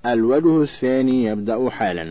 الوجه الثاني يبدأ حالا.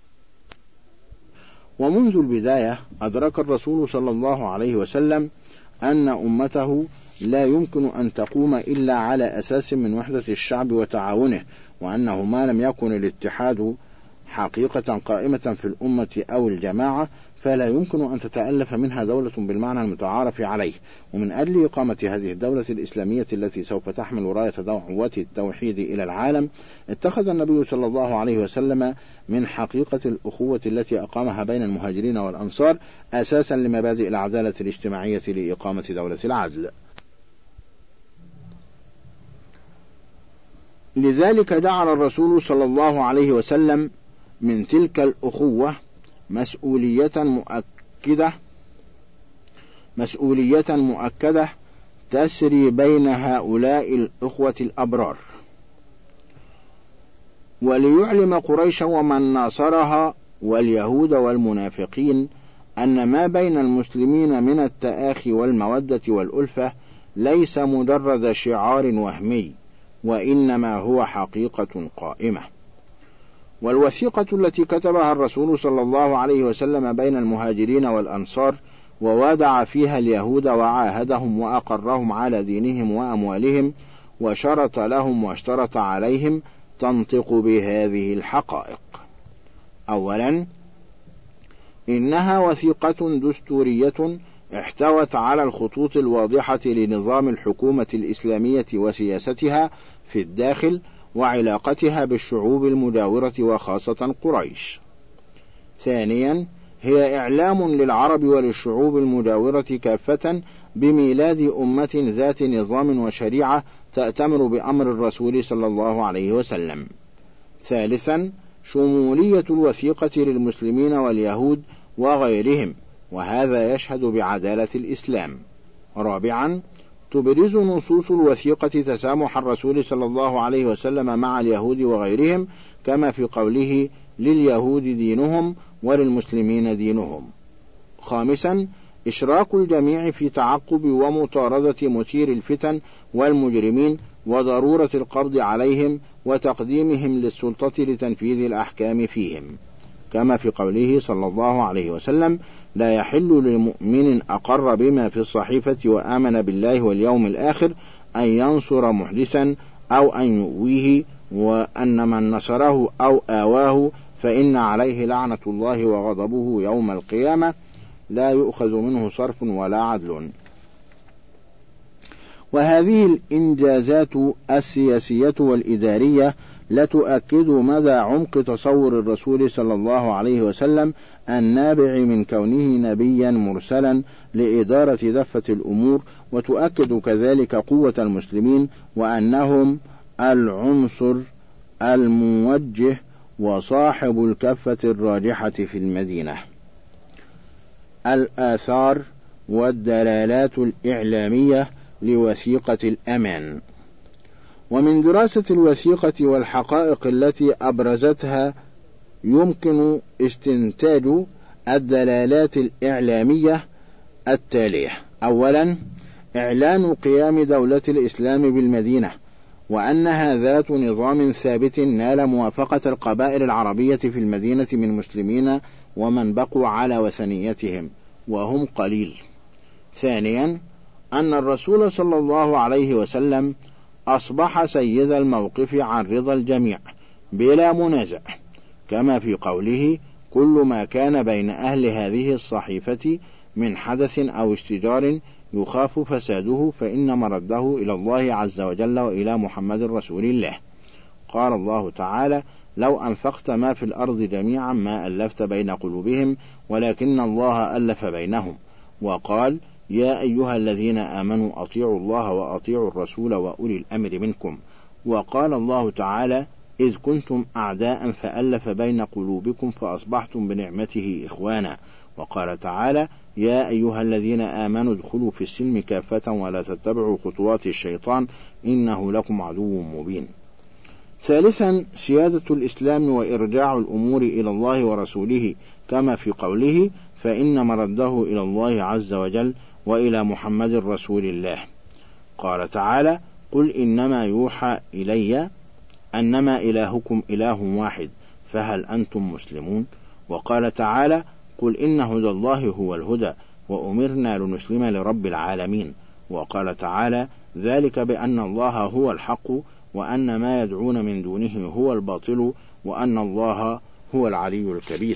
ومنذ البداية أدرك الرسول صلى الله عليه وسلم أن أمته لا يمكن أن تقوم إلا على أساس من وحدة الشعب وتعاونه، وأنه ما لم يكن الاتحاد حقيقة قائمة في الأمة أو الجماعة فلا يمكن أن تتألف منها دولة بالمعنى المتعارف عليه. ومن أجل إقامة هذه الدولة الإسلامية التي سوف تحمل راية دعوة التوحيد إلى العالم، اتخذ النبي صلى الله عليه وسلم من حقيقة الأخوة التي أقامها بين المهاجرين والأنصار أساسا لمبادئ العدالة الاجتماعية لإقامة دولة العدل. لذلك جعل الرسول صلى الله عليه وسلم من تلك الأخوة مسؤولية مؤكدة تسري بين هؤلاء الإخوة الأبرار، وليعلم قريش ومن ناصرها واليهود والمنافقين أن ما بين المسلمين من التآخي والمودة والألفة ليس مجرد شعار وهمي، وإنما هو حقيقة قائمة. والوثيقة التي كتبها الرسول صلى الله عليه وسلم بين المهاجرين والأنصار ووادع فيها اليهود وعاهدهم وأقرهم على دينهم وأموالهم وشرط لهم واشترط عليهم تنطق بهذه الحقائق. أولا، إنها وثيقة دستورية احتوت على الخطوط الواضحة لنظام الحكومة الإسلامية وسياستها في الداخل وعلاقتها بالشعوب المجاورة وخاصة قريش. ثانيا، هي إعلام للعرب وللشعوب المجاورة كافة بميلاد أمة ذات نظام وشريعة تأتمر بأمر الرسول صلى الله عليه وسلم. ثالثا، شمولية الوثيقة للمسلمين واليهود وغيرهم، وهذا يشهد بعدالة الإسلام. رابعا، تبرز نصوص الوثيقة تسامح الرسول صلى الله عليه وسلم مع اليهود وغيرهم، كما في قوله لليهود دينهم وللمسلمين دينهم. خامسا، إشراك الجميع في تعقب ومطاردة مثير الفتن والمجرمين وضرورة القبض عليهم وتقديمهم للسلطة لتنفيذ الأحكام فيهم، كما في قوله صلى الله عليه وسلم لا يحل لمؤمن أقر بما في الصحيفة وآمن بالله واليوم الآخر أن ينصر محدثا أو أن يؤويه، وأن من نصره أو آواه فإن عليه لعنة الله وغضبه يوم القيامة لا يؤخذ منه صرف ولا عدل. وهذه الإنجازات السياسية والإدارية لتؤكد مدى عمق تصور الرسول صلى الله عليه وسلم النابع من كونه نبيا مرسلا لإدارة دفة الأمور، وتؤكد كذلك قوة المسلمين وأنهم العنصر الموجه وصاحب الكفة الراجحة في المدينة. الآثار والدلالات الإعلامية لوثيقة الأمان. ومن دراسة الوثيقة والحقائق التي أبرزتها يمكن استنتاج الدلالات الإعلامية التالية. أولا، إعلان قيام دولة الإسلام بالمدينة، وأنها ذات نظام ثابت نال موافقة القبائل العربية في المدينة من مسلمين ومن بقوا على وثنيتهم وهم قليل. ثانيا، أن الرسول صلى الله عليه وسلم أصبح سيد الموقف عن رضا الجميع بلا منازع، كما في قوله كل ما كان بين أهل هذه الصحيفة من حدث أو اشتجار يخاف فساده فإن مرده إلى الله عز وجل وإلى محمد رسول الله. قال الله تعالى لو أنفقت ما في الأرض جميعا ما ألفت بين قلوبهم ولكن الله ألف بينهم. وقال يا أيها الذين آمنوا أطيعوا الله وأطيعوا الرسول وأولي الأمر منكم. وقال الله تعالى إذ كنتم أعداء فألف بين قلوبكم فأصبحتم بنعمته إخوانا. وقال تعالى يا أيها الذين آمنوا ادخلوا في السلم كافة ولا تتبعوا خطوات الشيطان إنه لكم عدو مبين. ثالثا، سيادة الإسلام وإرجاع الأمور إلى الله ورسوله، كما في قوله فإن مرده إلى الله عز وجل وإلى محمد رسول الله. قال تعالى قل إنما يوحى إلي أنما إلهكم إله واحد فهل أنتم مسلمون؟ وقال تعالى قل إن هدى الله هو الهدى وأمرنا لنسلم لرب العالمين. وقال تعالى ذلك بأن الله هو الحق وأن ما يدعون من دونه هو الباطل وأن الله هو العلي الكبير.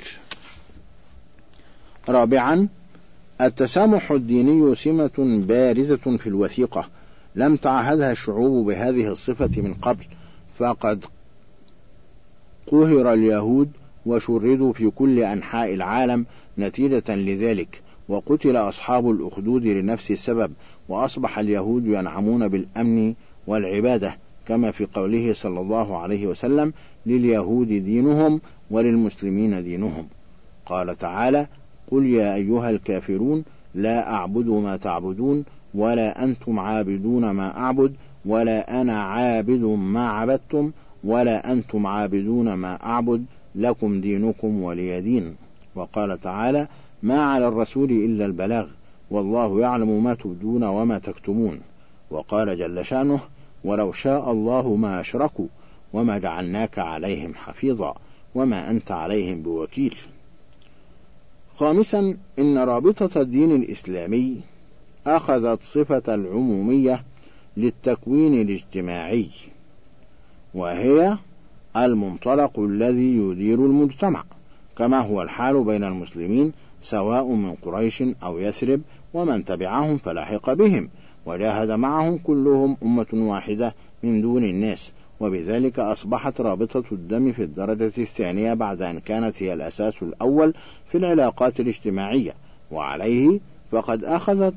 رابعا، التسامح الديني سمة بارزة في الوثيقة لم تعهدها الشعوب بهذه الصفة من قبل، فقد قهر اليهود وشردوا في كل أنحاء العالم نتيجة لذلك، وقتل أصحاب الأخدود لنفس السبب، وأصبح اليهود ينعمون بالأمن والعبادة، كما في قوله صلى الله عليه وسلم لليهود دينهم وللمسلمين دينهم. قال تعالى قل يا أيها الكافرون لا أعبد ما تعبدون ولا أنتم عابدون ما أعبد ولا أنا عابد ما عبدتم ولا أنتم عابدون ما أعبد لكم دينكم ولي دين. وقال تعالى ما على الرسول إلا البلاغ والله يعلم ما تبدون وما تكتمون. وقال جل شأنه ولو شاء الله ما أشركوا وما جعلناك عليهم حفيظا وما أنت عليهم بوكيل. خامسا، إن رابطة الدين الإسلامي أخذت صفة العمومية للتكوين الاجتماعي، وهي المنطلق الذي يدير المجتمع، كما هو الحال بين المسلمين سواء من قريش أو يثرب ومن تبعهم فلاحق بهم وجاهد معهم كلهم أمة واحدة من دون الناس، وبذلك أصبحت رابطة الدم في الدرجة الثانية بعد أن كانت هي الأساس الأول في العلاقات الاجتماعية، وعليه فقد أخذت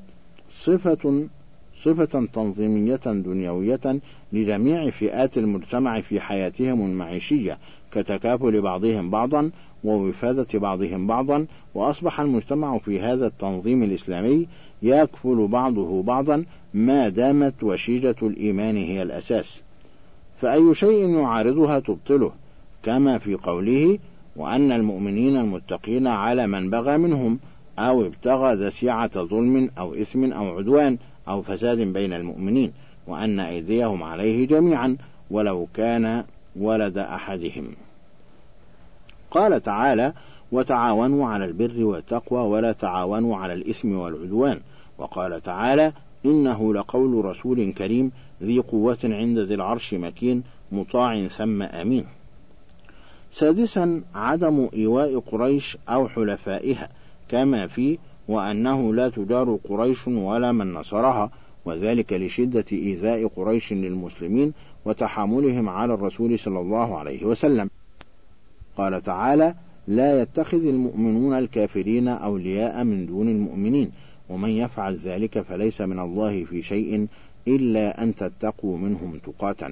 صفة تنظيمية دنيوية لجميع فئات المجتمع في حياتهم المعيشية كتكافل بعضهم بعضا ووفادة بعضهم بعضا، وأصبح المجتمع في هذا التنظيم الإسلامي يكفل بعضه بعضا ما دامت وشيجة الإيمان هي الأساس، فأي شيء يعارضها تبطله، كما في قوله وأن المؤمنين المتقين على من بغى منهم أو ابتغى ذسيعة ظلم أو إثم أو عدوان أو فساد بين المؤمنين وأن أيديهم عليه جميعا ولو كان ولد أحدهم. قال تعالى وتعاونوا على البر والتقوى ولا تعاونوا على الإثم والعدوان. وقال تعالى إنه لقول رسول كريم ذي قوة عند ذي العرش مكين مطاع ثم أمين. سادسا، عدم إيواء قريش أو حلفائها، كما في وأنه لا تجار قريش ولا من نصرها، وذلك لشدة إيذاء قريش للمسلمين وتحاملهم على الرسول صلى الله عليه وسلم. قال تعالى لا يتخذ المؤمنون الكافرين أولياء من دون المؤمنين ومن يفعل ذلك فليس من الله في شيء إلا أن تتقوا منهم تقاتا.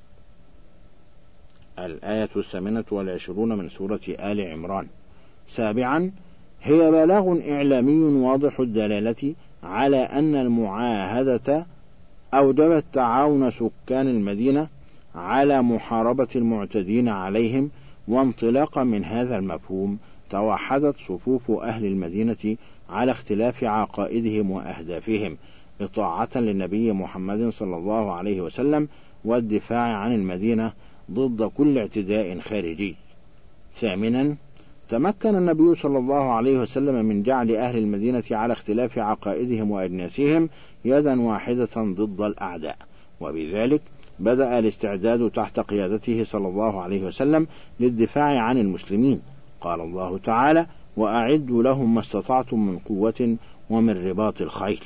الآية 28 من سورة آل عمران. سابعا، هي بلاغ إعلامي واضح الدلالة على أن المعاهدة أوجبت تعاون سكان المدينة على محاربة المعتدين عليهم، وانطلاقا من هذا المفهوم توحدت صفوف أهل المدينة على اختلاف عقائدهم وأهدافهم إطاعة للنبي محمد صلى الله عليه وسلم والدفاع عن المدينة ضد كل اعتداء خارجي. ثامنا، تمكن النبي صلى الله عليه وسلم من جعل أهل المدينة على اختلاف عقائدهم وأجناسهم يدا واحدة ضد الأعداء، وبذلك بدأ الاستعداد تحت قيادته صلى الله عليه وسلم للدفاع عن المسلمين. قال الله تعالى وأعدوا لهم ما استطعتم من قوة ومن رباط الخيل.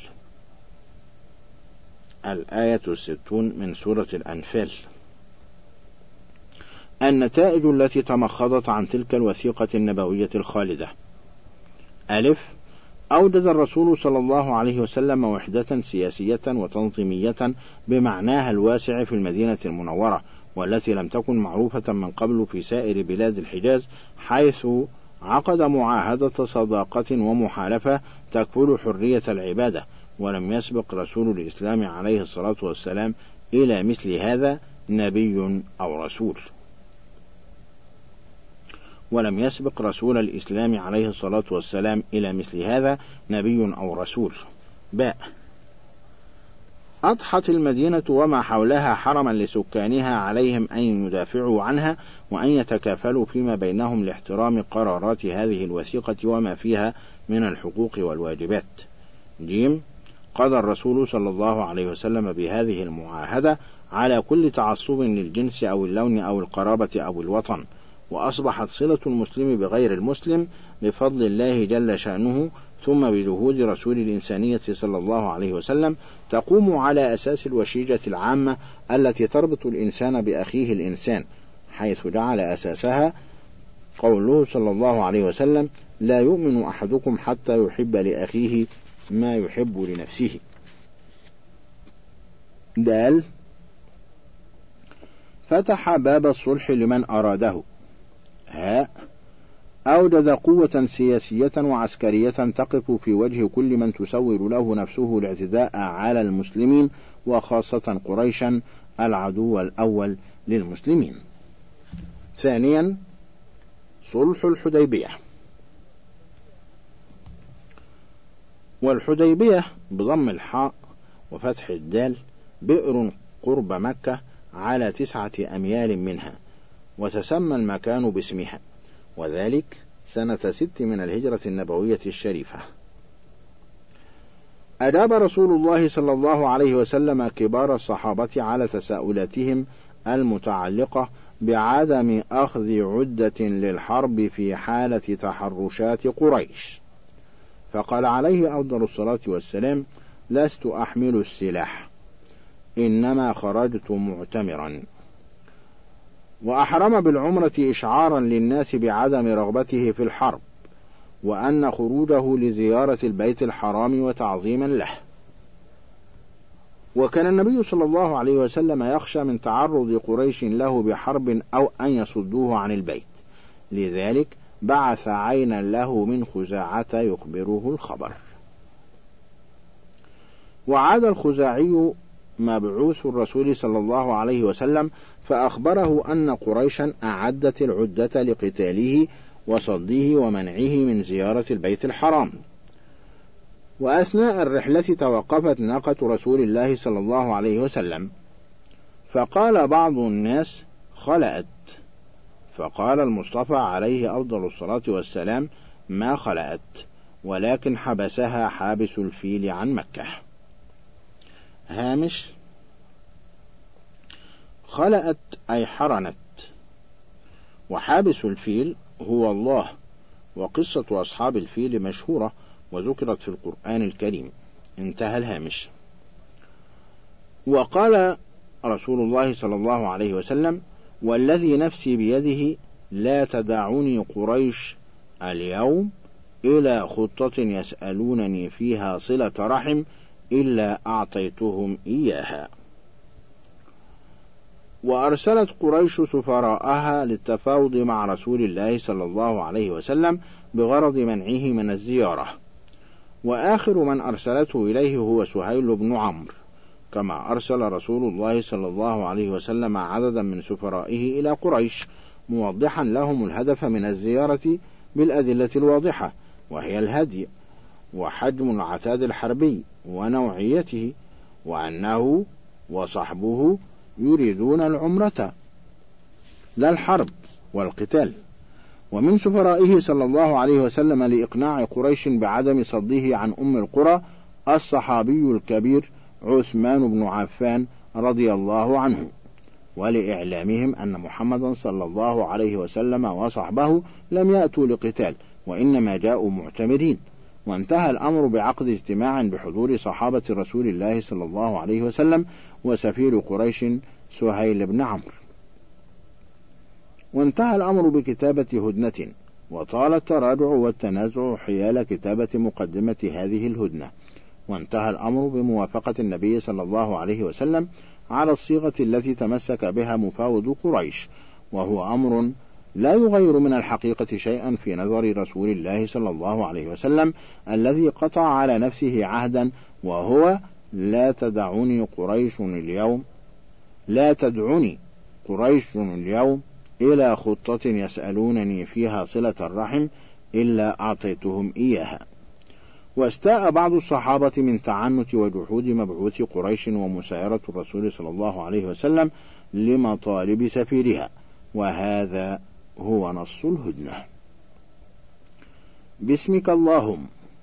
الآية 60 من سورة الأنفال. النتائج التي تمخضت عن تلك الوثيقة النبوية الخالدة: ألف، أوجد الرسول صلى الله عليه وسلم وحدة سياسية وتنظيمية بمعناها الواسع في المدينة المنورة، والتي لم تكن معروفة من قبل في سائر بلاد الحجاز، حيث عقد معاهدة صداقة ومحالفة تكفل حرية العبادة، ولم يسبق رسول الإسلام عليه الصلاة والسلام إلى مثل هذا نبي أو رسول. ولم يسبق رسول الإسلام عليه الصلاة والسلام إلى مثل هذا نبي أو رسول. باء، أضحت المدينة وما حولها حرما لسكانها، عليهم أن يدافعوا عنها وأن يتكافلوا فيما بينهم لاحترام قرارات هذه الوثيقة وما فيها من الحقوق والواجبات. ج. قضى الرسول صلى الله عليه وسلم بهذه المعاهدة على كل تعصب للجنس أو اللون أو القرابة أو الوطن، وأصبحت صلة المسلم بغير المسلم بفضل الله جل شأنه ثم بجهود رسول الإنسانية صلى الله عليه وسلم تقوم على أساس الوشيجة العامة التي تربط الإنسان بأخيه الإنسان، حيث جعل أساسها قوله صلى الله عليه وسلم: لا يؤمن أحدكم حتى يحب لأخيه ما يحب لنفسه. د. فتح باب الصلح لمن أراده. ه. أوجد قوة سياسية وعسكرية تقف في وجه كل من تسول له نفسه الاعتداء على المسلمين، وخاصة قريشا العدو الأول للمسلمين. ثانيا، صلح الحديبية. والحديبية بضم الحاء وفتح الدال بئر قرب مكة على 9 أميال منها، وتسمى المكان باسمها، وذلك سنة 6 من الهجرة النبوية الشريفة. أجاب رسول الله صلى الله عليه وسلم كبار الصحابة على تساؤلاتهم المتعلقة بعدم أخذ عدة للحرب في حالة تحرشات قريش، فقال عليه أفضل الصلاة والسلام: لست أحمل السلاح، إنما خرجت معتمرا. وأحرم بالعمرة إشعارا للناس بعدم رغبته في الحرب، وأن خروجه لزيارة البيت الحرام وتعظيما له. وكان النبي صلى الله عليه وسلم يخشى من تعرض قريش له بحرب أو أن يصدوه عن البيت، لذلك بعث عينا له من خزاعة يخبره الخبر. وعاد الخزاعي مبعوث الرسول صلى الله عليه وسلم فأخبره أن قريشا أعدت العدة لقتاله وصده ومنعه من زيارة البيت الحرام. وأثناء الرحلة توقفت ناقة رسول الله صلى الله عليه وسلم، فقال بعض الناس: خلأت. فقال المصطفى عليه أفضل الصلاة والسلام: ما خلأت، ولكن حبسها حابس الفيل عن مكة. هامش: خلأت أي حرنت، وحابس الفيل هو الله، وقصة أصحاب الفيل مشهورة وذكرت في القرآن الكريم. انتهى الهامش. وقال رسول الله صلى الله عليه وسلم: والذي نفسي بيده لا تدعني قريش اليوم إلى خطة يسألونني فيها صلة رحم إلا أعطيتهم إياها. وأرسلت قريش سفراءها للتفاوض مع رسول الله صلى الله عليه وسلم بغرض منعه من الزيارة، وآخر من أرسلته إليه هو سهيل بن عمرو، كما أرسل رسول الله صلى الله عليه وسلم عددا من سفرائه إلى قريش موضحا لهم الهدف من الزيارة بالأدلة الواضحة، وهي الهدي وحجم العتاد الحربي ونوعيته، وأنه وصحبه يريدون العمرة لا الحرب والقتال. ومن سفرائه صلى الله عليه وسلم لإقناع قريش بعدم صده عن أم القرى الصحابي الكبير عثمان بن عفان رضي الله عنه، ولإعلامهم أن محمدا صلى الله عليه وسلم وصحبه لم يأتوا لقتال، وإنما جاءوا معتمرين. وانتهى الأمر بعقد اجتماع بحضور صحابة رسول الله صلى الله عليه وسلم وسفير قريش سهيل بن عمرو. وانتهى الأمر بكتابة هدنة، وطال التراجع والتنازع حيال كتابة مقدمة هذه الهدنة. وانتهى الأمر بموافقة النبي صلى الله عليه وسلم على الصيغة التي تمسك بها مفاوض قريش، وهو أمر لا يغير من الحقيقة شيئا في نظر رسول الله صلى الله عليه وسلم الذي قطع على نفسه عهدا، وهو: لا تدعني قريش اليوم إلى خطة يسألونني فيها صلة الرحم إلا أعطيتهم إياها. واستاء بعض الصحابة من تعنت وجحود مبعوث قريش ومسايرة الرسول صلى الله عليه وسلم لمطالب سفيرها، وهذا هو نص الهدنة. باسمك اللهم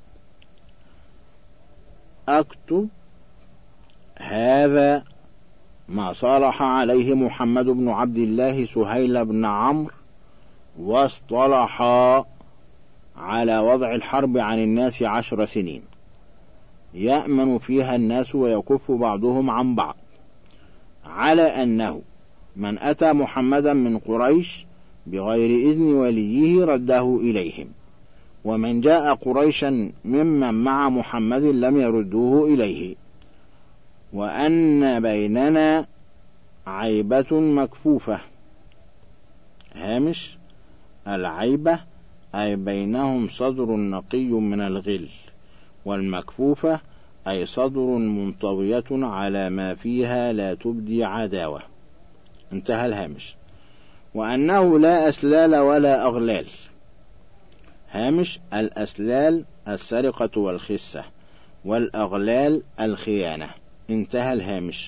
أكتب هذا ما صالح عليه محمد بن عبد الله سهيل بن عمرو، واصطلحا على وضع الحرب عن الناس 10 سنين يأمن فيها الناس ويكف بعضهم عن بعض، على أنه من أتى محمدا من قريش بغير إذن وليه رده إليهم، ومن جاء قريشا ممن مع محمد لم يردوه إليه، وأن بيننا عيبة مكفوفة. هامش: العيبة أي بينهم صدر نقي من الغل، والمكفوفة أي صدر منطوية على ما فيها لا تبدي عداوة. انتهى الهامش. وأنه لا أسلال ولا أغلال. هامش: الأسلال السرقة والخسة، والأغلال الخيانة. انتهى الهامش.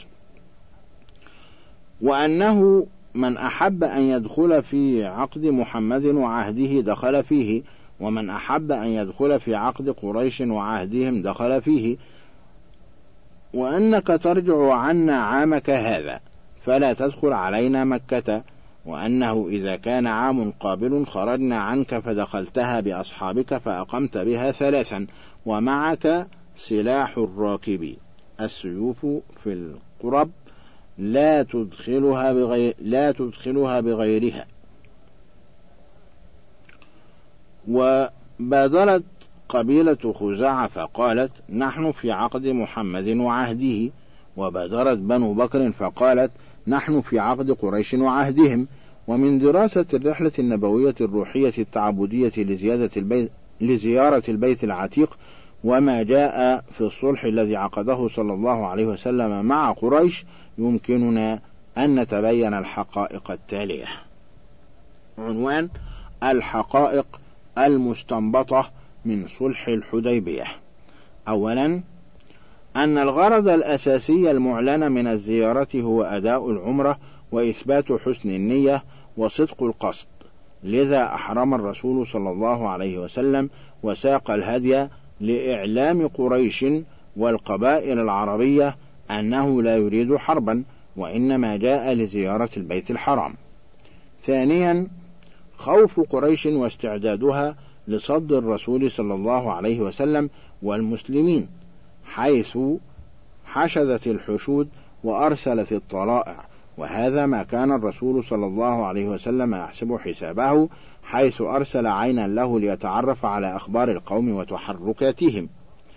وأنه من أحب أن يدخل في عقد محمد وعهده دخل فيه، ومن أحب أن يدخل في عقد قريش وعهدهم دخل فيه، وأنك ترجع عنا عامك هذا فلا تدخل علينا مكة، وأنه إذا كان عام قابل خرجنا عنك فدخلتها بأصحابك فأقمت بها 3، ومعك سلاح الراكب، السيوف في القرب لا تدخلها بغيرها. وبادرت قبيلة خزاعة فقالت: نحن في عقد محمد وعهده. وبادرت بنو بكر فقالت: نحن في عقد قريش وعهدهم. ومن دراسة الرحلة النبوية الروحية التعبدية لزيارة البيت العتيق وما جاء في الصلح الذي عقده صلى الله عليه وسلم مع قريش، يمكننا أن نتبين الحقائق التالية. عنوان: الحقائق المستنبطة من صلح الحديبية. أولا، أن الغرض الأساسي المعلن من الزيارة هو أداء العمرة وإثبات حسن النية وصدق القصد، لذا أحرم الرسول صلى الله عليه وسلم وساق الهدي لإعلام قريش والقبائل العربية أنه لا يريد حربا، وإنما جاء لزيارة البيت الحرام. ثانيا، خوف قريش واستعدادها لصد الرسول صلى الله عليه وسلم والمسلمين، حيث حشدت الحشود وأرسلت الطلائع، وهذا ما كان الرسول صلى الله عليه وسلم يحسب حسابه، حيث أرسل عينا له ليتعرف على أخبار القوم وتحركاتهم.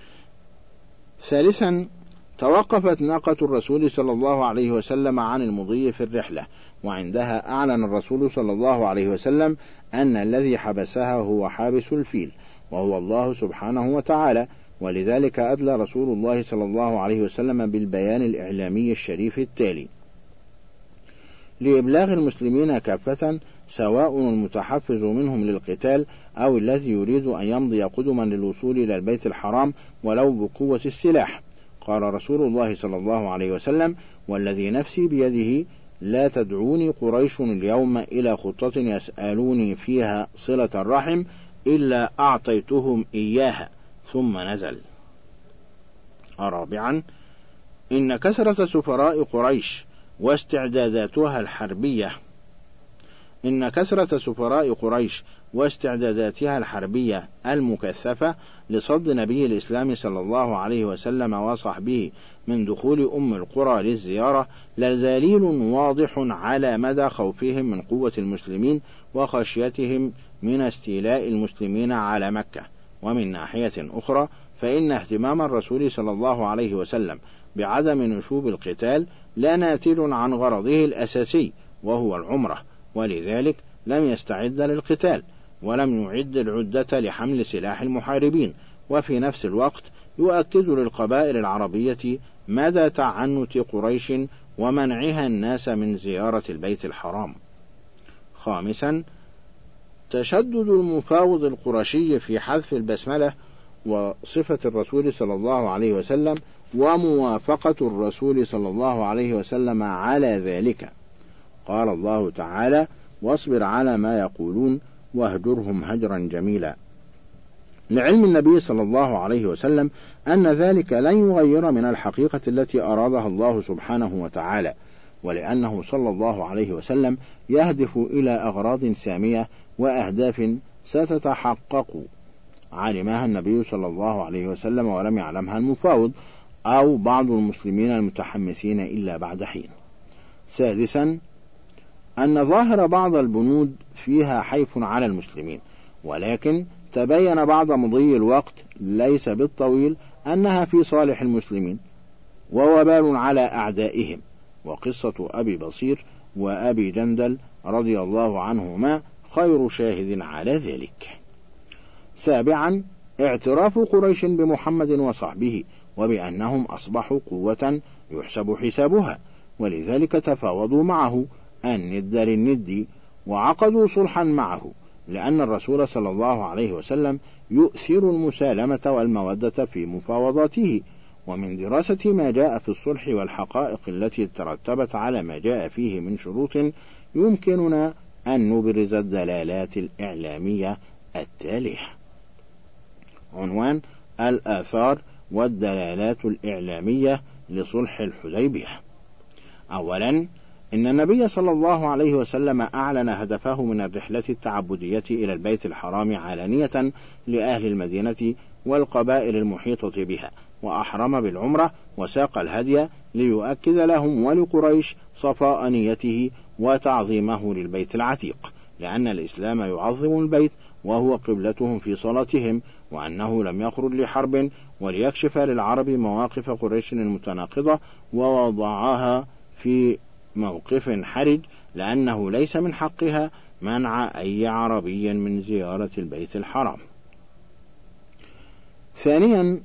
ثالثا، توقفت ناقة الرسول صلى الله عليه وسلم عن المضي في الرحلة، وعندها أعلن الرسول صلى الله عليه وسلم أن الذي حبسها هو حابس الفيل، وهو الله سبحانه وتعالى، ولذلك أدلى رسول الله صلى الله عليه وسلم بالبيان الإعلامي الشريف التالي: لإبلاغ المسلمين كافة، سواء المتحفز منهم للقتال أو الذي يريد أن يمضي قدما للوصول إلى البيت الحرام ولو بقوة السلاح. قال رسول الله صلى الله عليه وسلم: والذي نفسي بيده لا تدعوني قريش اليوم إلى خطة يسألوني فيها صلة الرحم إلا أعطيتهم إياها. ثم نزل. رابعا، إن كثرة سفراء قريش واستعداداتها الحربية المكثفة لصد نبي الإسلام صلى الله عليه وسلم وصحبه من دخول أم القرى للزيارة لدليل واضح على مدى خوفهم من قوة المسلمين وخشيتهم من استيلاء المسلمين على مكة. ومن ناحية أخرى، فإن اهتمام الرسول صلى الله عليه وسلم بعدم نشوب القتال لا ناتج عن غرضه الأساسي وهو العمرة، ولذلك لم يستعد للقتال ولم يعد العدة لحمل سلاح المحاربين. وفي نفس الوقت يؤكد للقبائل العربية مدى تعنت قريش ومنعها الناس من زيارة البيت الحرام. خامسا، تشدد المفاوض القرشي في حذف البسملة وصفة الرسول صلى الله عليه وسلم وموافقة الرسول صلى الله عليه وسلم على ذلك. قال الله تعالى: واصبر على ما يقولون واهجرهم هجرا جميلا، لعلم النبي صلى الله عليه وسلم أن ذلك لن يغير من الحقيقة التي أرادها الله سبحانه وتعالى، ولأنه صلى الله عليه وسلم يهدف إلى أغراض سامية وأهداف ستتحقق علمها النبي صلى الله عليه وسلم ولم يعلمها المفاوض أو بعض المسلمين المتحمسين إلا بعد حين. سادسا، أن ظاهر بعض البنود فيها حيف على المسلمين، ولكن تبين بعد مضي الوقت ليس بالطويل أنها في صالح المسلمين ووبال على أعدائهم، وقصة أبي بصير وأبي جندل رضي الله عنهما خير شاهد على ذلك. سابعا، اعتراف قريش بمحمد وصحبه وبأنهم أصبحوا قوة يحسب حسابها، ولذلك تفاوضوا معه الند للند وعقدوا صلحا معه، لأن الرسول صلى الله عليه وسلم يؤثر المسالمة والمودة في مفاوضاته. ومن دراسة ما جاء في الصلح والحقائق التي ترتبت على ما جاء فيه من شروط يمكننا أن نبرز الدلالات الإعلامية التالية. عنوان: الآثار والدلالات الإعلامية لصلح الحديبية. أولا، إن النبي صلى الله عليه وسلم أعلن هدفه من الرحلة التعبدية إلى البيت الحرام علانية لأهل المدينة والقبائل المحيطة بها، وأحرم بالعمرة وساق الهدي ليؤكد لهم ولقريش صفاء نيته وتعظيمه للبيت العتيق، لأن الإسلام يعظم البيت وهو قبلتهم في صلاتهم، وأنه لم يخرج لحرب، وليكشف للعرب مواقف قريش المتناقضة ووضعها في موقف حرج، لأنه ليس من حقها منع أي عربي من زيارة البيت الحرام. ثانيا،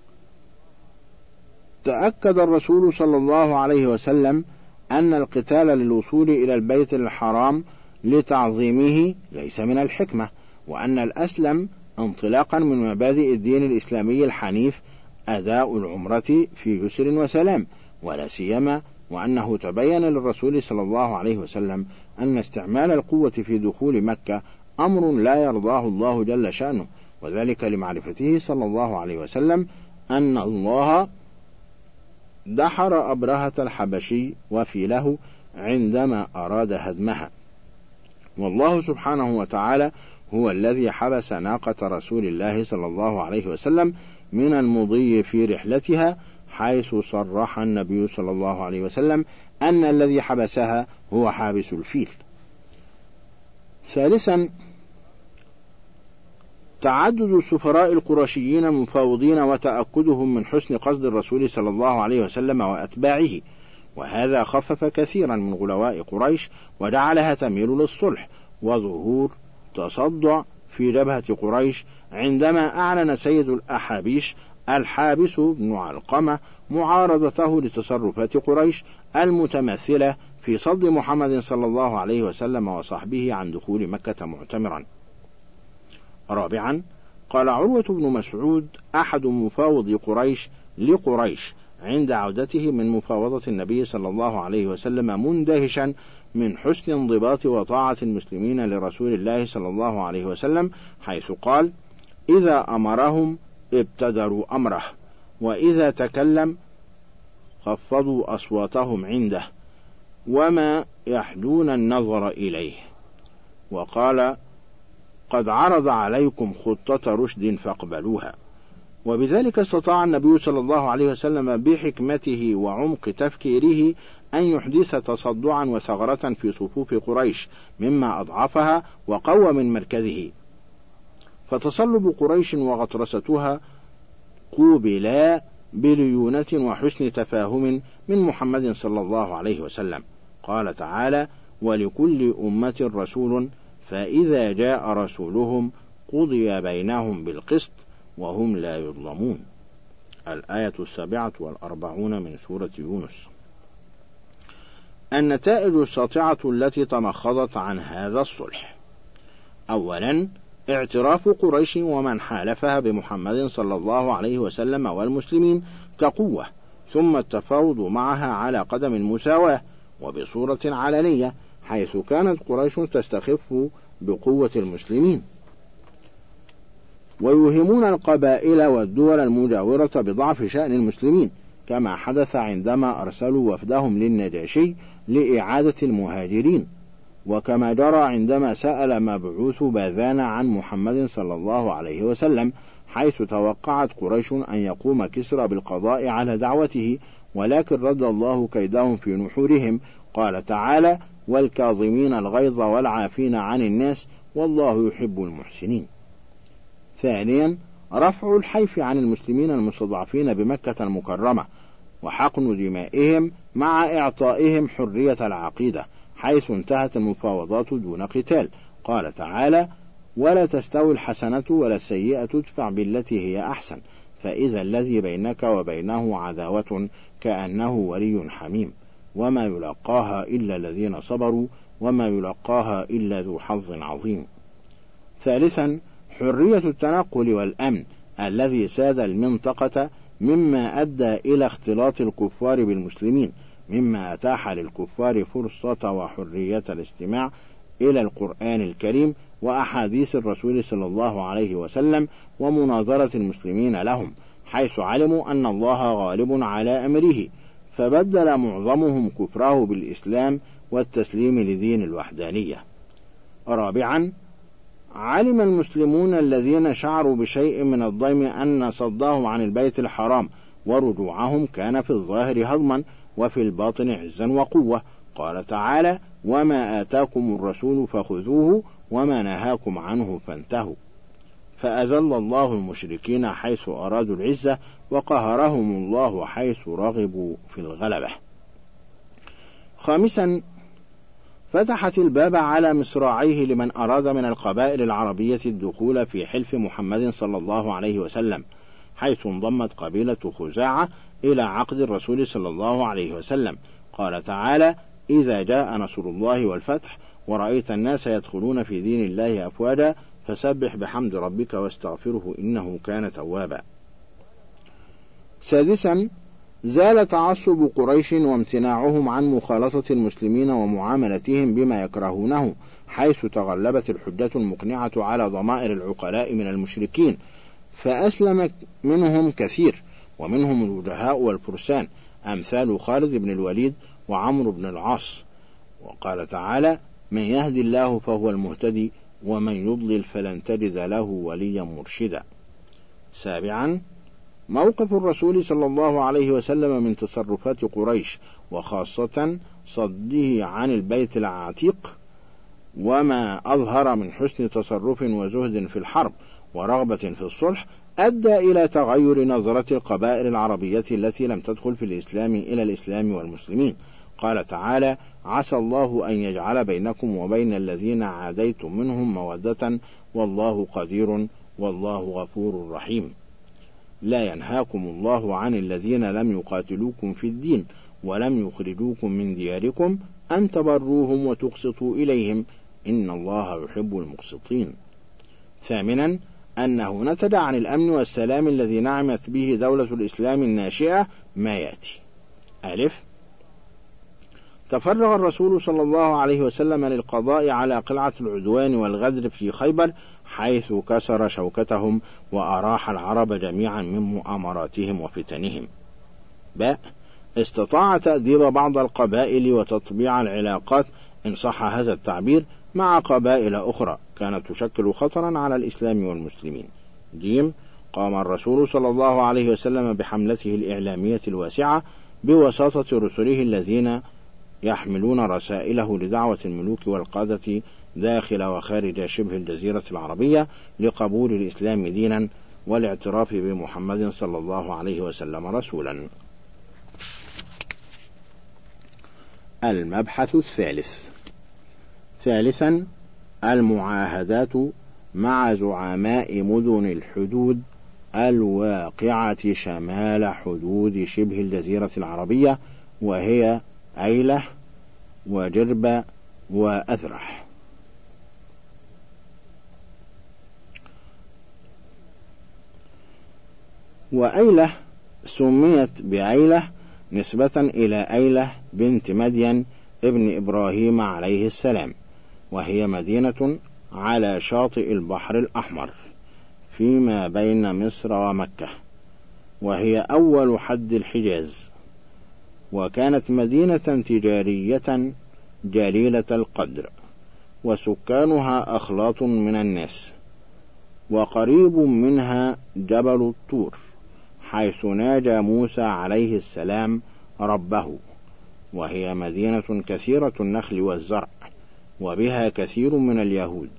تأكد الرسول صلى الله عليه وسلم أن القتال للوصول إلى البيت الحرام لتعظيمه ليس من الحكمة، وأن الأسلم انطلاقا من مبادئ الدين الإسلامي الحنيف أداء العمرة في يسر وسلام، ولا سيما وأنه تبين للرسول صلى الله عليه وسلم أن استعمال القوة في دخول مكة أمر لا يرضاه الله جل شأنه، وذلك لمعرفته صلى الله عليه وسلم أن الله دحر أبرهة الحبشي وفيله عندما أراد هدمها، والله سبحانه وتعالى هو الذي حبس ناقة رسول الله صلى الله عليه وسلم من المضي في رحلتها، حيث صرح النبي صلى الله عليه وسلم أن الذي حبسها هو حابس الفيل. ثالثا، تعدد السفراء القرشيين المفاوضين وتأكدهم من حسن قصد الرسول صلى الله عليه وسلم وأتباعه، وهذا خفف كثيرا من غلواء قريش وجعلها تميل للصلح، وظهور تصدع في جبهة قريش عندما أعلن سيد الأحابيش الحابس بن علقمة معارضته لتصرفات قريش المتمثلة في صد محمد صلى الله عليه وسلم وصحبه عن دخول مكة معتمرا. رابعا، قال عروة بن مسعود أحد مفاوضي قريش لقريش عند عودته من مفاوضة النبي صلى الله عليه وسلم مندهشا من حسن انضباط وطاعة المسلمين لرسول الله صلى الله عليه وسلم، حيث قال: إذا أمرهم ابتدروا أمره، وإذا تكلم خفضوا أصواتهم عنده، وما يحدون النظر إليه. وقال: قد عرض عليكم خطة رشد فاقبلوها. وبذلك استطاع النبي صلى الله عليه وسلم بحكمته وعمق تفكيره أن يحدث تصدعا وثغرة في صفوف قريش مما أضعفها وقوى من مركزه، فتصلب قريش وغطرستها قوبلا بليونة وحسن تفاهم من محمد صلى الله عليه وسلم. قال تعالى: ولكل أمة رسول فإذا جاء رسولهم قضي بينهم بالقسط وهم لا يظلمون. الآية 47 من سورة يونس. النتائج الساطعة التي تمخضت عن هذا الصلح: أولا، اعتراف قريش ومن حالفها بمحمد صلى الله عليه وسلم والمسلمين كقوة، ثم التفاوض معها على قدم المساواة وبصورة علنية، حيث كانت قريش تستخف بقوة المسلمين، ويوهمون القبائل والدول المجاورة بضعف شأن المسلمين، كما حدث عندما أرسلوا وفدهم للنجاشي لإعادة المهاجرين، وكما جرى عندما سأل مبعوث باذان عن محمد صلى الله عليه وسلم، حيث توقعت قريش أن يقوم كسرى بالقضاء على دعوته، ولكن رد الله كيدهم في نحورهم. قال تعالى: والكاظمين الغيظ والعافين عن الناس والله يحب المحسنين. ثانيا، رفع الحيف عن المسلمين المستضعفين بمكة المكرمة وحقن دمائهم مع إعطائهم حرية العقيدة، حيث انتهت المفاوضات دون قتال. قال تعالى: ولا تستوي الحسنة ولا السيئة ادفع بالتي هي أحسن فإذا الذي بينك وبينه عداوة كأنه ولي حميم وما يلقاها إلا الذين صبروا وما يلقاها إلا ذو حظ عظيم. ثالثا، حرية التنقل والأمن الذي ساد المنطقة، مما أدى إلى اختلاط الكفار بالمسلمين، مما أتاح للكفار فرصة وحرية الاستماع إلى القرآن الكريم وأحاديث الرسول صلى الله عليه وسلم ومناظرة المسلمين لهم، حيث علموا أن الله غالب على أمره، فبدل معظمهم كفره بالإسلام والتسليم لدين الوحدانية. رابعا، علم المسلمون الذين شعروا بشيء من الضيم أن صدهم عن البيت الحرام ورجوعهم كان في الظاهر هضما وفي الباطن عزا وقوة. قال تعالى: وما آتاكم الرسول فخذوه وما نهاكم عنه فانتهوا. فأذل الله المشركين حيث أرادوا العزة وقهرهم الله حيث رغبوا في الغلبة. خامسا، فتحت الباب على مصراعيه لمن أراد من القبائل العربية الدخول في حلف محمد صلى الله عليه وسلم، حيث انضمت قبيلة خزاعة إلى عقد الرسول صلى الله عليه وسلم. قال تعالى: إذا جاء نصر الله والفتح ورأيت الناس يدخلون في دين الله أفواجا فسبح بحمد ربك واستغفره إنه كان توابا. سادسا، زال تعصب قريش وامتناعهم عن مخالطة المسلمين ومعاملتهم بما يكرهونه، حيث تغلبت الحجة المقنعة على ضمائر العقلاء من المشركين، فأسلم منهم كثير، ومنهم الوجهاء والفرسان أمثال خالد بن الوليد وعمرو بن العاص. وقال تعالى: من يهدي الله فهو المهتدي ومن يضلل فلن تجد له وليا مرشدا. سابعا، موقف الرسول صلى الله عليه وسلم من تصرفات قريش، وخاصة صده عن البيت العتيق، وما أظهر من حسن تصرف وزهد في الحرب ورغبة في الصلح، أدى إلى تغير نظرة القبائل العربية التي لم تدخل في الإسلام إلى الإسلام والمسلمين. قال تعالى: عسى الله أن يجعل بينكم وبين الذين عاديتم منهم مودة والله قدير والله غفور رحيم. لا ينهاكم الله عن الذين لم يقاتلوكم في الدين ولم يخرجوكم من دياركم أن تبروهم وتقسطوا إليهم إن الله يحب المقسطين. ثامنا، أنه نتج عن الأمن والسلام الذي نعمت به دولة الإسلام الناشئة ما يأتي: ألف، تفرغ الرسول صلى الله عليه وسلم للقضاء على قلعة العدوان والغدر في خيبر، حيث كسر شوكتهم وأراح العرب جميعا من مؤامراتهم وفتنهم. ب، استطاع تأديب بعض القبائل وتطبيع العلاقات إن صح هذا التعبير مع قبائل أخرى كانت تشكل خطرا على الإسلام والمسلمين. ج، قام الرسول صلى الله عليه وسلم بحملته الإعلامية الواسعة بواسطة رسله الذين يحملون رسائله لدعوة الملوك والقادة داخل وخارج شبه الجزيرة العربية لقبول الإسلام دينا والاعتراف بمحمد صلى الله عليه وسلم رسولا. المبحث الثالث. ثالثا، المعاهدات مع زعماء مدن الحدود الواقعة شمال حدود شبه الجزيرة العربية، وهي أيلة وجربة وأذرح. وأيلة سميت بعيلة نسبة إلى أيلة بنت مدين ابن إبراهيم عليه السلام، وهي مدينة على شاطئ البحر الأحمر فيما بين مصر ومكة، وهي أول حد الحجاز، وكانت مدينة تجارية جليلة القدر، وسكانها أخلاط من الناس، وقريب منها جبل الطور حيث ناجى موسى عليه السلام ربه، وهي مدينة كثيرة النخل والزرع، وبها كثير من اليهود.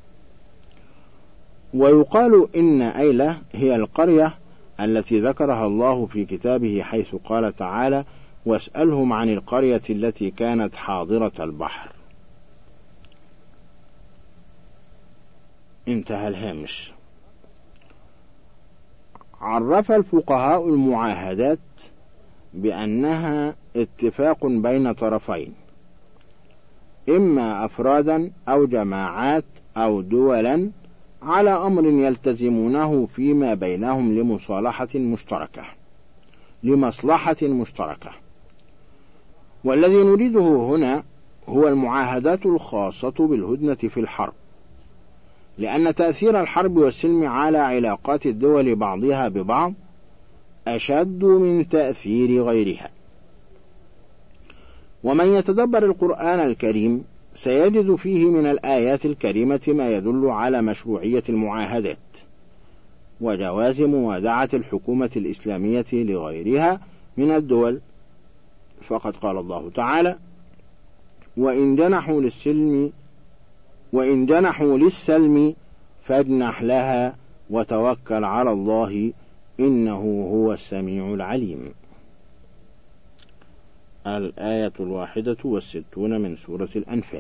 ويقال إن أيلة هي القرية التي ذكرها الله في كتابه حيث قال تعالى: واسألهم عن القرية التي كانت حاضرة البحر. انتهى الهامش. عرف الفقهاء المعاهدات بأنها اتفاق بين طرفين، إما أفرادا أو جماعات أو دولا، على أمر يلتزمونه فيما بينهم لمصلحة مشتركة. والذي نريده هنا هو المعاهدات الخاصة بالهدنة في الحرب، لأن تأثير الحرب والسلم على علاقات الدول بعضها ببعض أشد من تأثير غيرها. ومن يتدبر القرآن الكريم سيجد فيه من الآيات الكريمة ما يدل على مشروعية المعاهدات وجواز موادعة الحكومة الإسلامية لغيرها من الدول، فقد قال الله تعالى: وإن جنحوا للسلم فاجنح لها وتوكل على الله إنه هو السميع العليم. الآية 61 من سورة الأنفال.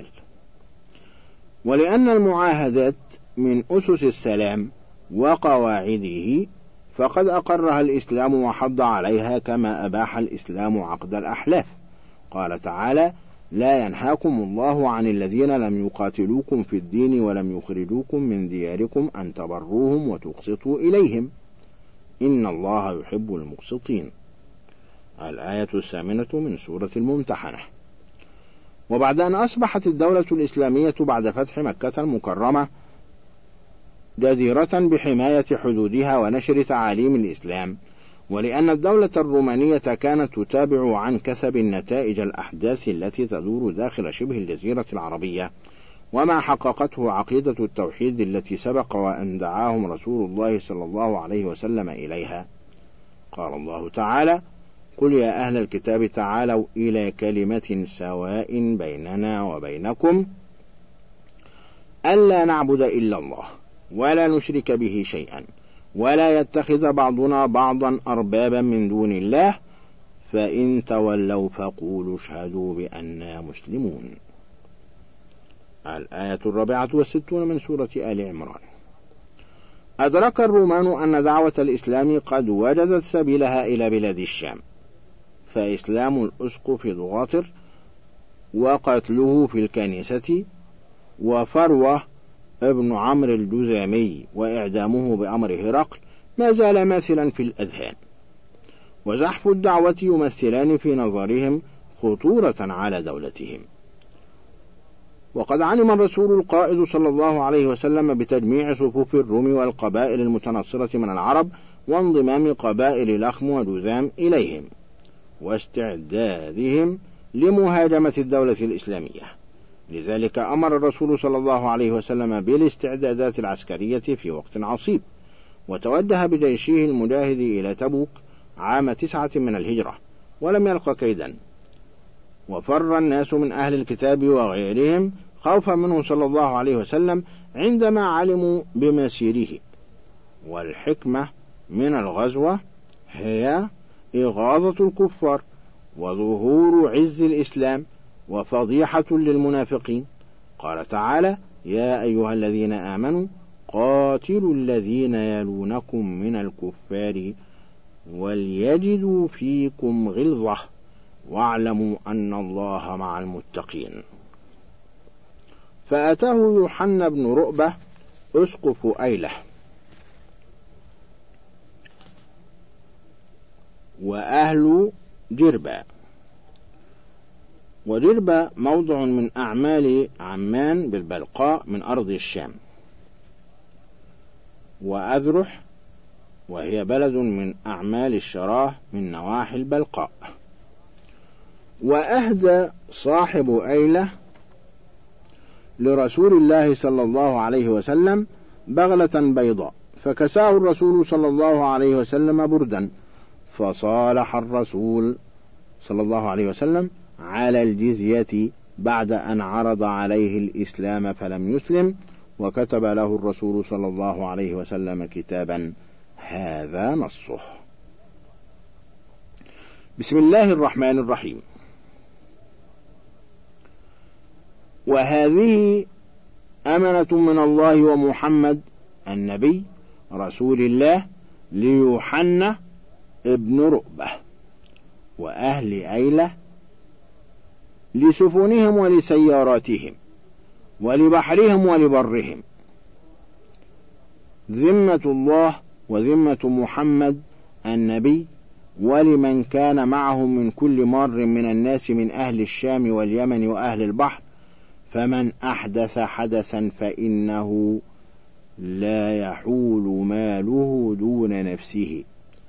ولأن المعاهدات من أسس السلام وقواعده فقد أقرها الإسلام وحض عليها، كما أباح الإسلام عقد الأحلاف. قال تعالى: لا ينهاكم الله عن الذين لم يقاتلوكم في الدين ولم يخرجوكم من دياركم أن تبروهم وتقسطوا إليهم إن الله يحب المقسطين. الآية 8 من سورة الممتحنة. وبعد أن أصبحت الدولة الإسلامية بعد فتح مكة المكرمة جديرة بحماية حدودها ونشر تعاليم الإسلام، ولأن الدولة الرومانية كانت تتابع عن كثب نتائج الأحداث التي تدور داخل شبه الجزيرة العربية وما حققته عقيدة التوحيد التي سبق وأن دعاهم رسول الله صلى الله عليه وسلم إليها، قال الله تعالى: قل يا أهل الكتاب تعالوا إلى كلمة سواء بيننا وبينكم ألا نعبد إلا الله ولا نشرك به شيئا ولا يتخذ بعضنا بعضا أربابا من دون الله فإن تولوا فقولوا اشهدوا بأننا مسلمون. الآية 64 من سورة آل عمران. أدرك الرومان أن دعوة الإسلام قد وجدت سبيلها إلى بلاد الشام، فإسلام الأسقف ضغاطر وقتله في الكنيسة وفروة ابن عمرو الجذامي وإعدامه بأمر هرقل ما زال ماثلا في الأذهان، وزحف الدعوة يمثلان في نظرهم خطورة على دولتهم. وقد علم الرسول القائد صلى الله عليه وسلم بتجميع صفوف الروم والقبائل المتنصرة من العرب وانضمام قبائل لخم وجذام إليهم واستعدادهم لمهاجمة الدولة الإسلامية. لذلك أمر الرسول صلى الله عليه وسلم بالاستعدادات العسكرية في وقت عصيب، وتوجه بجيشه المجاهد إلى تبوك عام 9 من الهجرة ولم يلق كيدا، وفر الناس من أهل الكتاب وغيرهم خوفا منه صلى الله عليه وسلم عندما علموا بمسيره. والحكمة من الغزوة هي إغاظة الكفار وظهور عز الإسلام وفضيحة للمنافقين. قال تعالى: يا أيها الذين آمنوا قاتلوا الذين يلونكم من الكفار وليجدوا فيكم غلظة واعلموا أن الله مع المتقين. فأتاه يوحنا بن رؤبة أسقف أيلة وأهل جربة. وجربة موضع من أعمال عمان بالبلقاء من أرض الشام. وأذرح وهي بلد من أعمال الشراه من نواحي البلقاء. وأهدى صاحب أيلة لرسول الله صلى الله عليه وسلم بغلة بيضاء، فكساه الرسول صلى الله عليه وسلم بردا، فصالح الرسول صلى الله عليه وسلم على الجزية بعد أن عرض عليه الإسلام فلم يسلم، وكتب له الرسول صلى الله عليه وسلم كتابا هذا نصه. بسم الله الرحمن الرحيم. وهذه أمنة من الله ومحمد النبي رسول الله ليوحنا ابن رؤبة وأهل أيلة لسفنهم ولسياراتهم ولبحرهم ولبرهم، ذمة الله وذمة محمد النبي ولمن كان معهم من كل مار من الناس من أهل الشام واليمن وأهل البحر، فمن أحدث حدثا فإنه لا يحول ماله دون نفسه،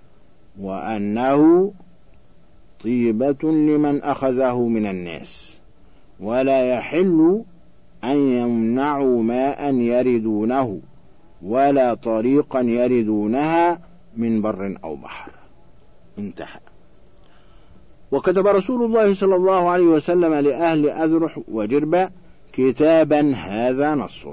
وأنه طيبة لمن أخذه من الناس، ولا يحل أن يمنعوا ماء يردونه ولا طريقا يردونها من بر أو بحر. انتهى. وكتب رسول الله صلى الله عليه وسلم لأهل أذرح وجربة كتابا هذا نصه.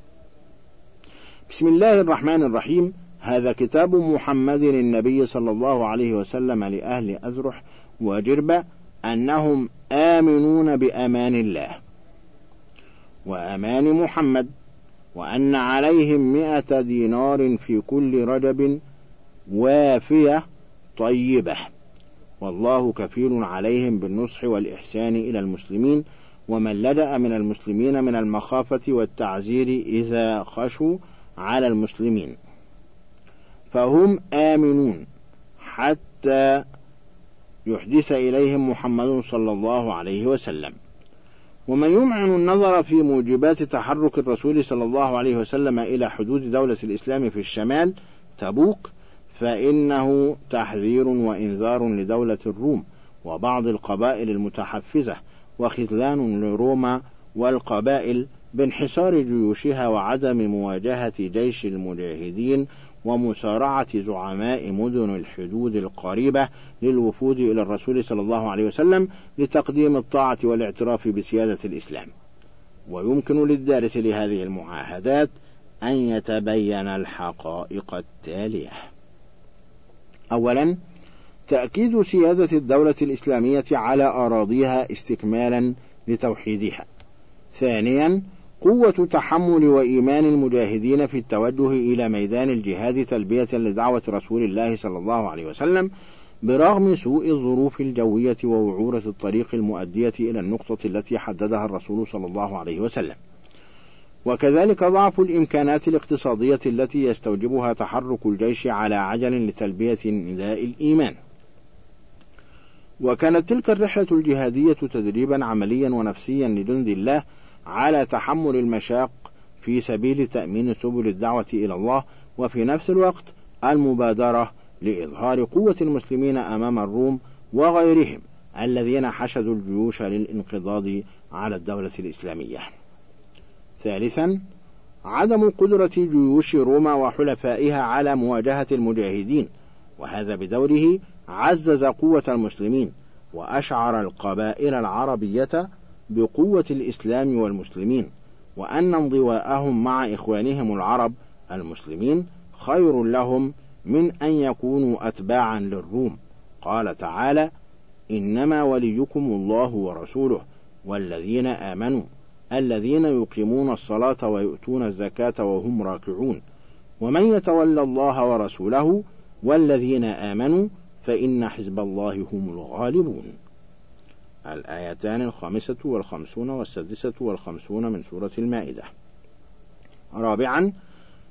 بسم الله الرحمن الرحيم. هذا كتاب محمد النبي صلى الله عليه وسلم لأهل أذرح وجربة أنهم آمنون بأمان الله وأمان محمد، وأن عليهم 100 دينار في كل رجب وافية طيبة، والله كفيل عليهم بالنصح والإحسان إلى المسلمين ومن لجأ من المسلمين من المخافة والتعزير إذا خشوا على المسلمين، فهم آمنون حتى يحدث إليهم محمد صلى الله عليه وسلم. ومن يمعن النظر في موجبات تحرك الرسول صلى الله عليه وسلم إلى حدود دولة الإسلام في الشمال تبوك، فإنه تحذير وإنذار لدولة الروم وبعض القبائل المتحفزة، وخذلان لروما والقبائل بانحسار جيوشها وعدم مواجهة جيش المجاهدين ومسارعة زعماء مدن الحدود القريبة للوفود إلى الرسول صلى الله عليه وسلم لتقديم الطاعة والاعتراف بسيادة الإسلام. ويمكن للدارس لهذه المعاهدات أن يتبين الحقائق التالية: أولا، تأكيد سيادة الدولة الإسلامية على أراضيها استكمالا لتوحيدها. ثانيا، قوة تحمل وإيمان المجاهدين في التوجه إلى ميدان الجهاد تلبية لدعوة رسول الله صلى الله عليه وسلم برغم سوء الظروف الجوية ووعورة الطريق المؤدية إلى النقطة التي حددها الرسول صلى الله عليه وسلم، وكذلك ضعف الإمكانات الاقتصادية التي يستوجبها تحرك الجيش على عجل لتلبية نداء الإيمان. وكانت تلك الرحلة الجهادية تدريبا عمليا ونفسيا لجند الله على تحمل المشاق في سبيل تأمين سبل الدعوة إلى الله، وفي نفس الوقت المبادرة لإظهار قوة المسلمين أمام الروم وغيرهم الذين حشدوا الجيوش للانقضاض على الدولة الإسلامية. ثالثا، عدم قدرة جيوش روما وحلفائها على مواجهة المجاهدين، وهذا بدوره عزز قوة المسلمين وأشعر القبائل العربية بقوة الإسلام والمسلمين، وأن انضواءهم مع إخوانهم العرب المسلمين خير لهم من أن يكونوا أتباعا للروم. قال تعالى: إنما وليكم الله ورسوله والذين آمنوا الذين يقيمون الصلاة ويؤتون الزكاة وهم راكعون، ومن يتولى الله ورسوله والذين آمنوا فإن حزب الله هم الغالبون. الآيتان 55 و56 من سورة المائدة. رابعا،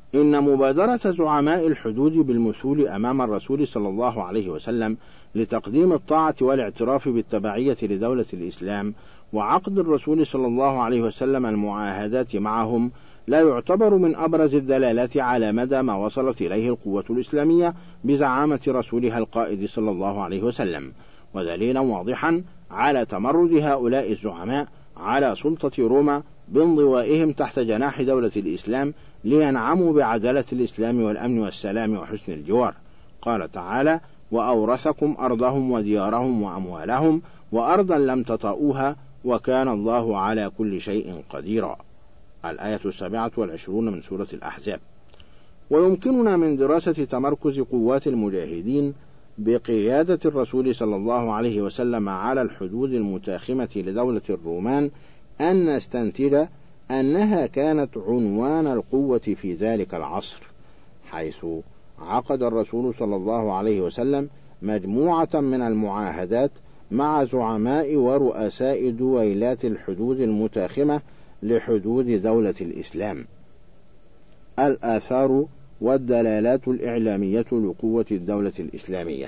إن مبادرة زعماء الحدود بالمثول أمام الرسول صلى الله عليه وسلم لتقديم الطاعة والاعتراف بالتبعية لدولة الإسلام وعقد الرسول صلى الله عليه وسلم المعاهدات معهم لا يعتبر من أبرز الدلالات على مدى ما وصلت إليه القوة الإسلامية بزعامة رسولها القائد صلى الله عليه وسلم، ودليلا واضحا على تمرد هؤلاء الزعماء على سلطة روما بانضوائهم تحت جناح دولة الإسلام لينعموا بعدالة الإسلام والأمن والسلام وحسن الجوار. قال تعالى: وأورثكم أرضهم وديارهم وأموالهم وأرضا لم تطئوها وكان الله على كل شيء قديرا. الآية 27 من سورة الأحزاب. ويمكننا من دراسة تمركز قوات المجاهدين بقيادة الرسول صلى الله عليه وسلم على الحدود المتاخمة لدولة الرومان أن نستنتج أنها كانت عنوان القوة في ذلك العصر، حيث عقد الرسول صلى الله عليه وسلم مجموعة من المعاهدات مع زعماء ورؤساء دويلات الحدود المتاخمة لحدود دولة الإسلام. الآثار والدلالات الإعلامية لقوة الدولة الإسلامية.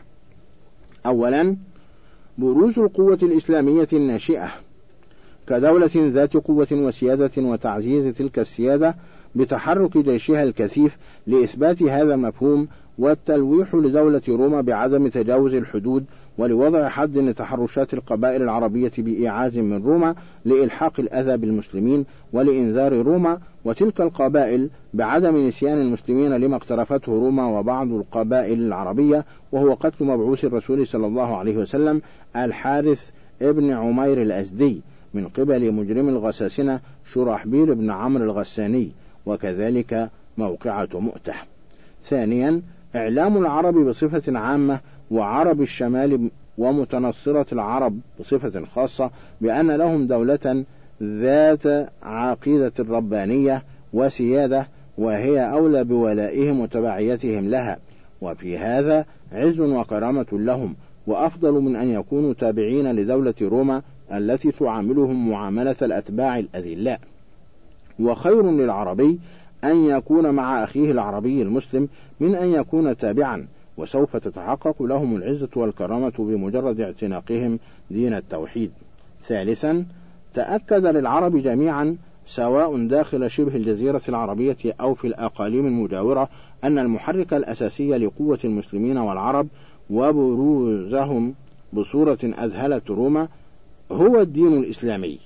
أولا، بروز القوة الإسلامية الناشئة كدولة ذات قوة وسيادة وتعزيز تلك السيادة بتحرك جيشها الكثيف لإثبات هذا المفهوم والتلويح لدولة روما بعدم تجاوز الحدود ولوضع حد لتحرشات القبائل العربية بإيعاز من روما لإلحاق الأذى بالمسلمين ولإنذار روما وتلك القبائل بعدم نسيان المسلمين لما اقترفته روما وبعض القبائل العربية، وهو قتل مبعوث الرسول صلى الله عليه وسلم الحارث ابن عمير الأزدي من قبل مجرم الغساسنة شرحبيل بن عمرو الغساني، وكذلك موقعة مؤتة. ثانيا، إعلام العرب بصفة عامة وعرب الشمال ومتنصرة العرب بصفة خاصة بأن لهم دولة ذات عقيدة ربانية وسيادة، وهي أولى بولائهم وتبعيتهم لها، وفي هذا عز وكرامة لهم وأفضل من أن يكونوا تابعين لدولة روما التي تعاملهم معاملة الأتباع الأذلاء. وخير للعربي أن يكون مع أخيه العربي المسلم من أن يكون تابعا، وسوف تتحقق لهم العزة والكرامة بمجرد اعتناقهم دين التوحيد. ثالثا، تأكد للعرب جميعا سواء داخل شبه الجزيرة العربية أو في الأقاليم المجاورة أن المحرك الأساسي لقوة المسلمين والعرب وبروزهم بصورة أذهلت روما هو الدين الإسلامي.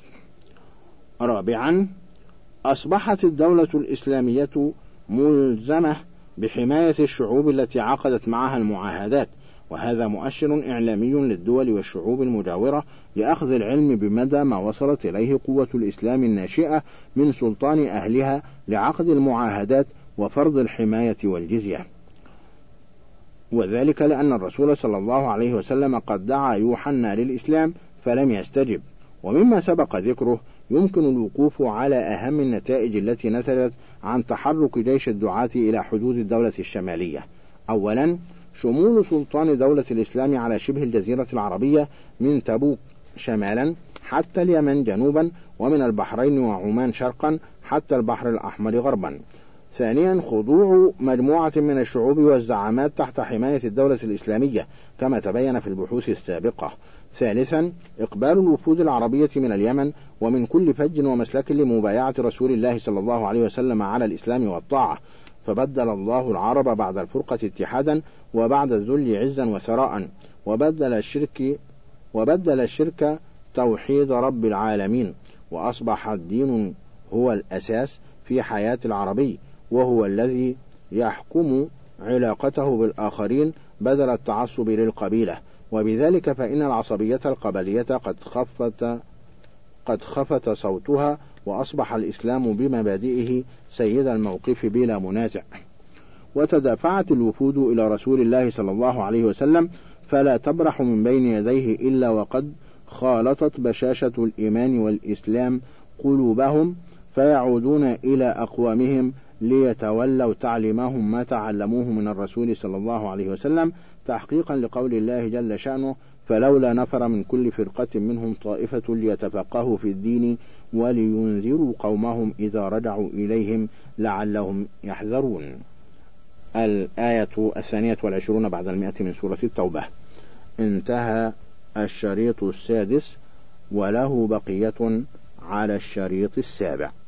رابعا، أصبحت الدولة الإسلامية ملزمة بحماية الشعوب التي عقدت معها المعاهدات، وهذا مؤشر إعلامي للدول والشعوب المجاورة لأخذ العلم بمدى ما وصلت إليه قوة الإسلام الناشئة من سلطان أهلها لعقد المعاهدات وفرض الحماية والجزية، وذلك لأن الرسول صلى الله عليه وسلم قد دعا يوحنا للإسلام فلم يستجب. ومما سبق ذكره يمكن الوقوف على أهم النتائج التي نتجت عن تحرك جيش الدعاة إلى حدود الدولة الشمالية. أولا، شمول سلطان دولة الإسلام على شبه الجزيرة العربية من تبوك شمالا حتى اليمن جنوبا، ومن البحرين وعمان شرقا حتى البحر الأحمر غربا. ثانيا، خضوع مجموعة من الشعوب والزعامات تحت حماية الدولة الإسلامية كما تبين في البحوث السابقة. ثالثا، إقبال الوفود العربية من اليمن ومن كل فج ومسلك لمبايعة رسول الله صلى الله عليه وسلم على الإسلام والطاعة، فبدل الله العرب بعد الفرقة اتحادا وبعد الذل عزا وثراء، وبدل الشرك توحيد رب العالمين، وأصبح الدين هو الأساس في حياة العربي، وهو الذي يحكم علاقته بالآخرين بدل التعصب للقبيلة. وبذلك فإن العصبية القبلية قد خفت صوتها، وأصبح الإسلام بمبادئه سيد الموقف بلا منازع. وتدافعت الوفود إلى رسول الله صلى الله عليه وسلم فلا تبرح من بين يديه إلا وقد خالطت بشاشة الإيمان والإسلام قلوبهم، فيعودون إلى أقوامهم ليتولوا تعليمهم ما تعلموه من الرسول صلى الله عليه وسلم، تحقيقا لقول الله جل شأنه: فلولا نفر من كل فرقة منهم طائفة ليتفقهوا في الدين ولينذروا قومهم إذا رجعوا إليهم لعلهم يحذرون. الآية 22 بعد 100 من سورة التوبة. انتهى الشريط 6 وله بقية على الشريط 7.